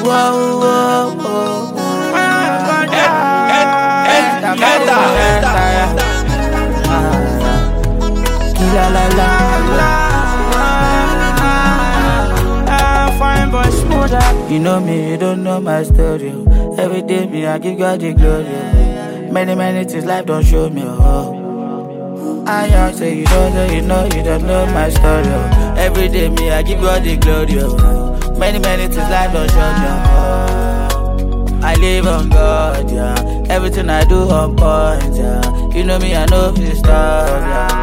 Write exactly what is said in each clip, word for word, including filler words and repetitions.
whoa, whoa, whoa. La la la, fine boy smoother. You know me, you don't know my story. Every day me, I give God the glory. Many, many things life don't show me. Oh, I young say you don't know, you know, you don't know my story. Every day me, I give God the glory. Many, many things life don't show me. Oh, I live on God, yeah. Everything I do on point, yeah. You know me, I know this stuff, yeah.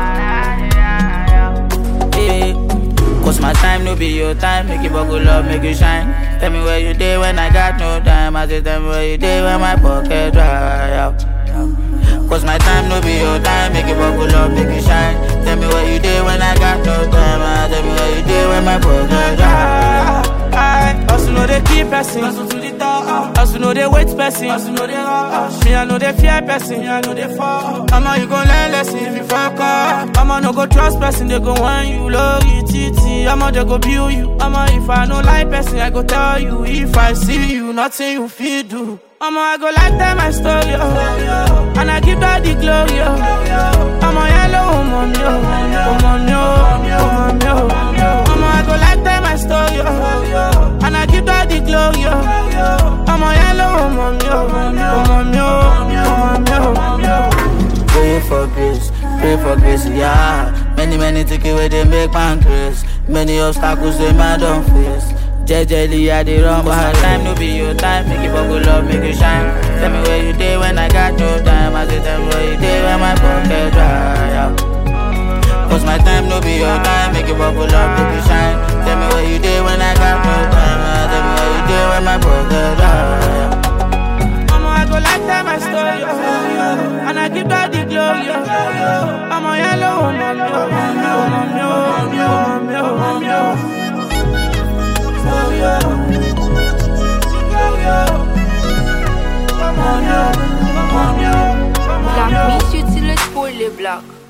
Cause my time no be your time, make it buckle up, make it shine. Tell me where you day when I got no time. I say tell me where you day when my pocket dry out. Cause my time no be your time, make it buckle up, make it shine. Tell me where you day when I got no time. I tell me where you day when my pocket dry. I also know they keep pressing, also to the top. Also know they wait pressing, also know they rush. Me I know they fear pressing, me I know they fall. Mama you gon' learn lesson if you fuck up. Mama no go trust person, they go want you low it. I'ma they go build you. I'ma if I no like person, I go tell you. If I see you, nothing you feel do. I'ma I go like tell my story, oh. And I give God the glory, oh. I'ma yellow, oh mommy, oh mommy, oh mommy, oh. I'ma I go like tell my story, oh. And I give God the glory, oh. I'ma yellow, oh mommy, oh mommy, oh mommy, oh. Pray for grace, pray for grace, yeah. Many, many take away they make man grace. Many obstacles they man don't face. Jejely I dey run, but my time no be your time. Make it buckle up, make it shine. Tell me where you day when I got no time. I say tell me where you day when my pocket dry out. Cause my time no be your time. Make it buckle up, make it shine. Tell me where you day when I got no time. I tell me where you day when my pocket dry out. I go like that my story, oh. And I give God the glory, oh. I'm a yellow, oh, mommy, oh, mommy, oh, mommy, oh, mommy, oh, story, oh. Glory, oh. Mommy, oh, mommy, oh, mommy, oh. Black, me, je suis le spoil les blacks.